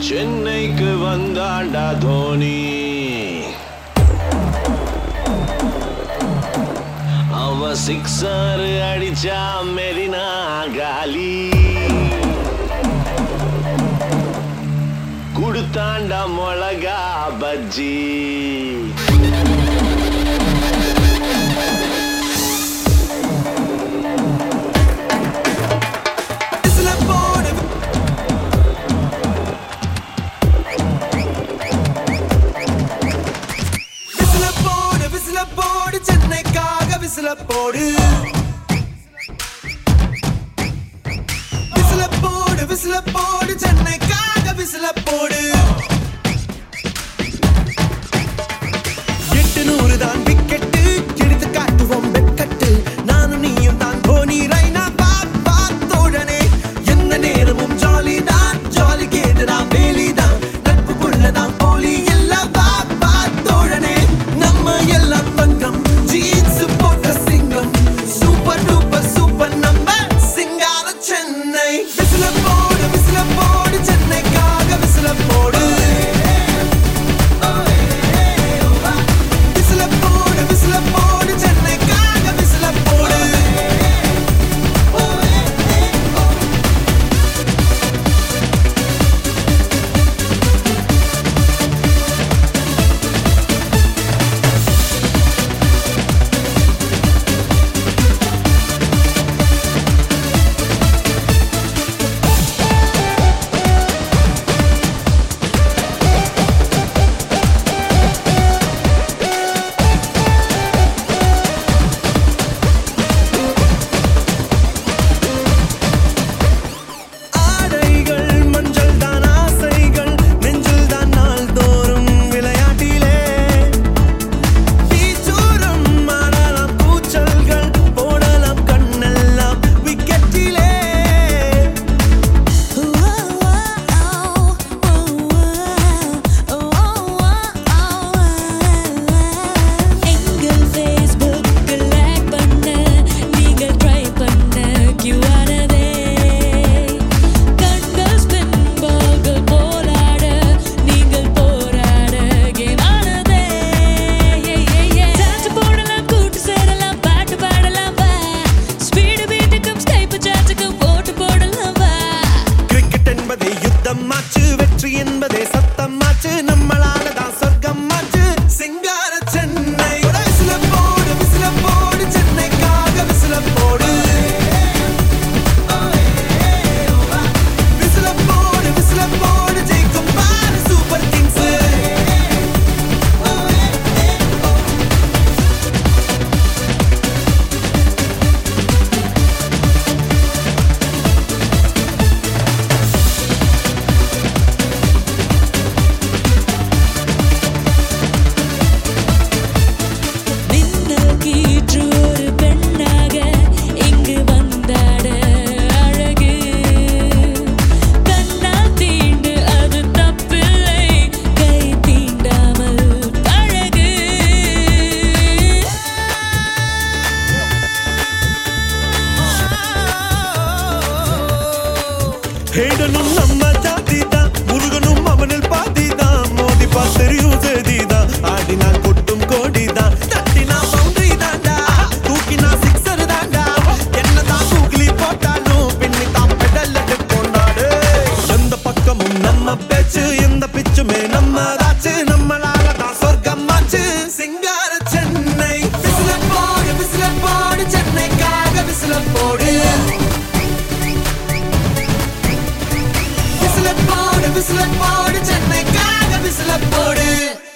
சென்னைக்கு வந்தாண்டா தோனி, அவன் சிக்ஸர் அடிச்சா மெரினா காலி, குடுத்தாண்டா மிளகா பஜ்ஜி. விசில போடு, விசில போடு, விசில போடு, சென்னைக்காக விசில போடு. 800 தான் விக்கெட்டு, எடுத்து காட்டுவோம் வெட்கட்டு. நானும் நீயும் தான் தோனி ரைனா பாப்பா தோழனே. எந்த நேரமும் ஜாலி தான், ஜாலி கேட்டுதான் வேலி தான், நட்புக்குள்ளதான் போலி எல்லாம் பாப்பா தோழனே. நம்ம எல்லாம் தங்கம் ஜீன்ஸ் போட்ட சிங்கம், சூப்பர் டூப்பர் சூப்பர் நம்ம சிங்கார சென்னை. விசில போடு, விசில போடு, சென்னைக்காக விசில போடு. விசில போடு, விசில போடு, சென்னைக்காக விசில போடு. வெற்றி என்பதே சத்தமாச்சு, நம்மளால தான் சொர்க்கம் மாச்சு சிங்கார சென்னை. விசில போடு, விசில போடு, சென்னைக்காக விசில போடு. விசில போடு, விசில போடு, ஜெயிக்கும் பாரு சூப்பர் கிங்ஸ். ஹேடனும் நம்ம ஜாதிதான், முருகனும் அவனில் பாதிதான், மோதி பார்த்தறியும் சேதிதான், ஆடினா கொட்டும் கோடிதான், தட்டினா பவுண்டரி தாண்டா, தூக்கினா சிக்ஸர் தாண்டா, என்னதான் தூக்கி போட்டாலும் பின்னிதான் பெடல் கொண்டாடு. எந்த பக்கமும் நம்ம பேச்சு, எந்த பிச்சுமே நம்ம தாச்சு, நம்மளால தான் சொர்க்கம் மாச்சு சிங்கார சென்னை. விசில போடு, விசில போடு, சென்னைக்காக விசில போடு. விசில போடு, விசில போடு, சென்னைக்காக விசில போடு.